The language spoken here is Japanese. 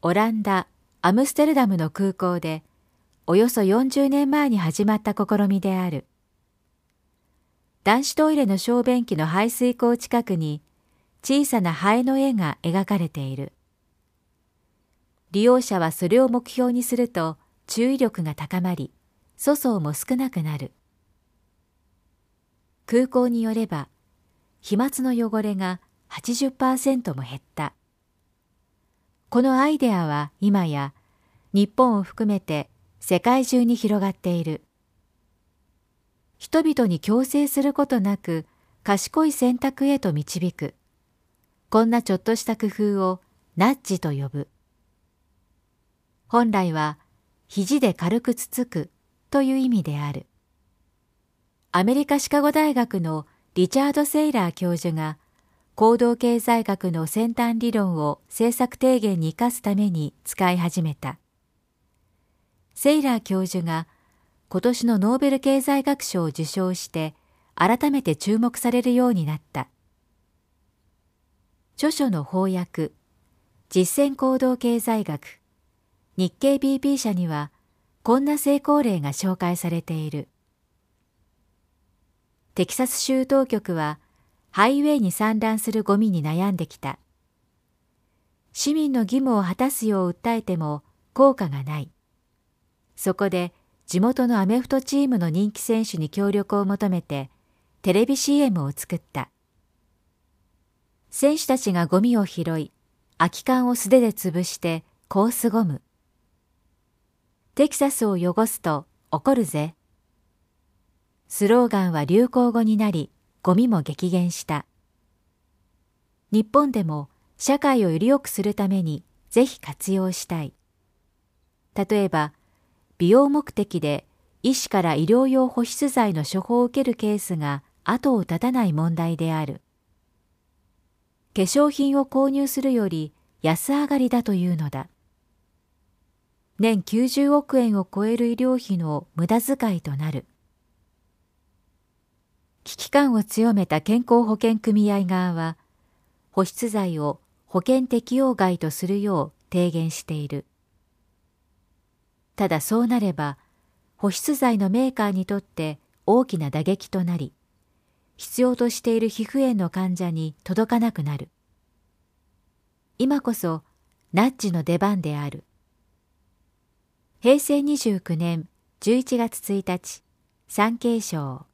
オランダ・アムステルダムの空港でおよそ40年前に始まった試みである。男子トイレの小便器の排水口近くに小さなハエの絵が描かれている。利用者はそれを目標にすると注意力が高まり、粗相も少なくなる。空港によれば、飛沫の汚れが 80% も減った。このアイデアは今や日本を含めて世界中に広がっている。人々に強制することなく賢い選択へと導く。こんなちょっとした工夫をナッジと呼ぶ。本来は肘で軽くつつくという意味である。アメリカシカゴ大学のリチャード・セイラー教授が行動経済学の先端理論を政策提言に生かすために使い始めた。セイラー教授が今年のノーベル経済学賞を受賞して改めて注目されるようになった。著書の翻訳、実践行動経済学、日経 BP 社にはこんな成功例が紹介されている。テキサス州当局はハイウェイに散乱するゴミに悩んできた。市民の義務を果たすよう訴えても効果がない。そこで地元のアメフトチームの人気選手に協力を求めてテレビ CM を作った。選手たちがゴミを拾い、空き缶を素手で潰してこう凄む。テキサスを汚すと怒るぜ。スローガンは流行語になり、ゴミも激減した。日本でも社会をより良くするためにぜひ活用したい。例えば、美容目的で医師から医療用保湿剤の処方を受けるケースが後を絶たない問題である。化粧品を購入するより安上がりだというのだ。年90億円を超える医療費の無駄遣いとなる。危機感を強めた健康保険組合側は、保湿剤を保険適用外とするよう提言している。ただそうなれば、保湿剤のメーカーにとって大きな打撃となり、必要としている皮膚炎の患者に届かなくなる。今こそナッジの出番である。平成29年11月1日、産経省。